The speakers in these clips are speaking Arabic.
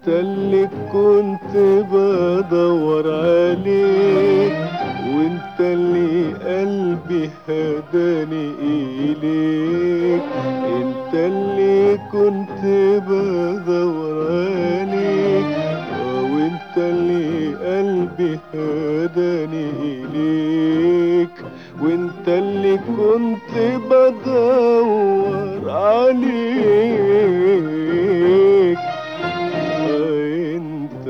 اللي كنت بدور عليك، وانت اللي قلبي هداني إليك. انت اللي كنت بدور عليك، وانت اللي قلبي هداني إليك. وانت اللي كنت بدور عليك. انت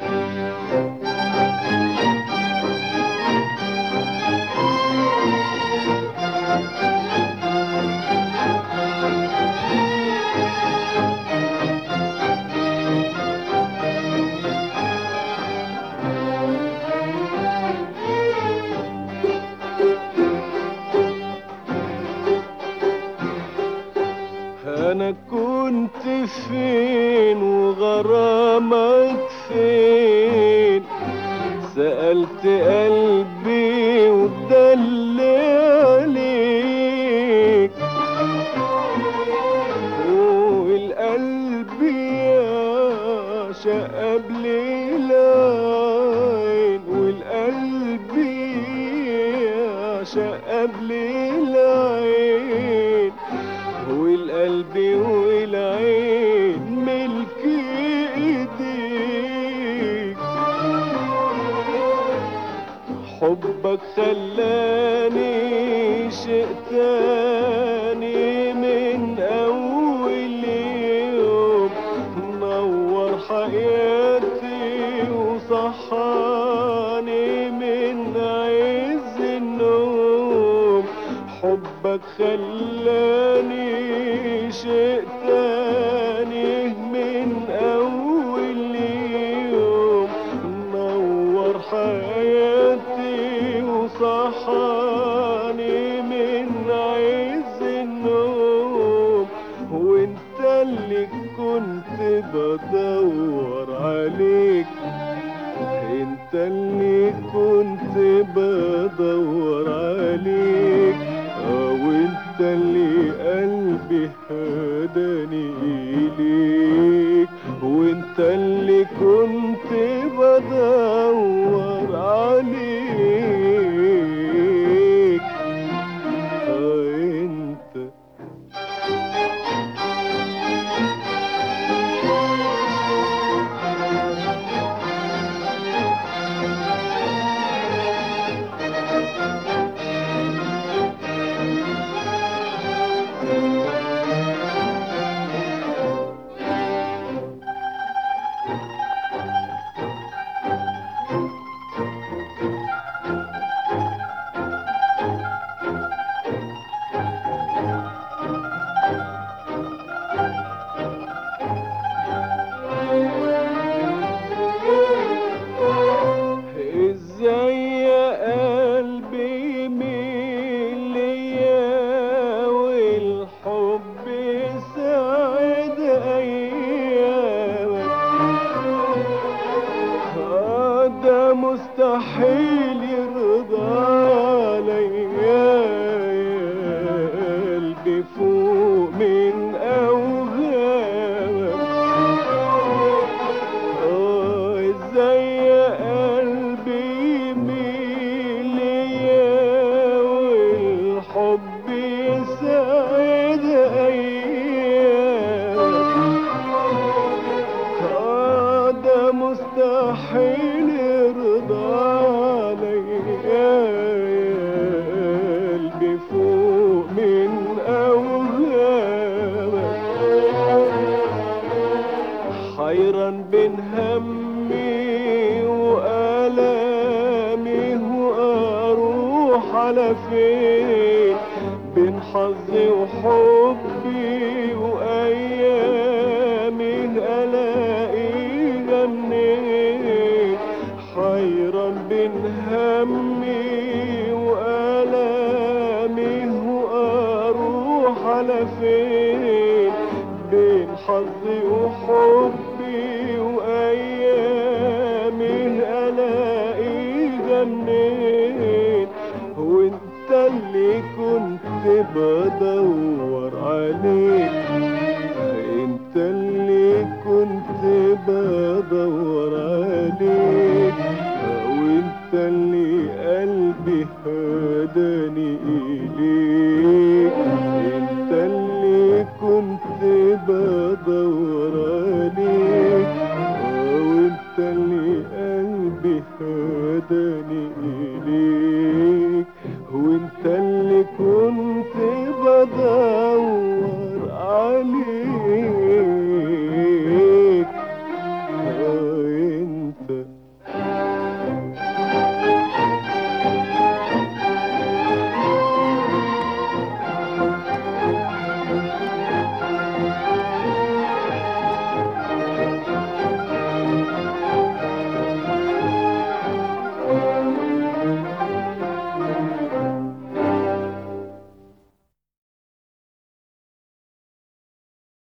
انا كنت فين وغرامك فين؟ سألت قلبي ودل عليك. والقلب يعشق قبل العين، والقلب يعشق قبل العين. والقلب والعين ملك ايديك. حبك خلاني شيء تاني من اول يوم، نور حياتي وصحاني من عز النوم. حبك خلاني شيء تاني من اول يوم، نور حياتي وصحاني من عز النوم. وانت اللي كنت بدور عليك، انت اللي كنت بدور عليك. وانت اللي قلبي هداني إليك. وانت اللي كنت بدور عليك. انت ازاي يا قلبي مين ليا، والحب سعد ايامك. ده مستحيل يرضى عليا يا قلبي فوق من اوهامك. ازاي يا قلبي يميل ليا، والحب يسعد ايامك. ده مستحيل يرضى عليا يا قلبي فوق من اوهامك. حيران بين همي وآلامي، وأروح على فين؟ بين حظي وحبي وأيامي، ألاقيها منين؟ حيران بين همي وآلامي، وأروح على فين؟ بين حظي وحبي وأيامي، ألاقيها منين؟ وانت اللي كنت بدور عليك، انت اللي كنت بدور ادور عليك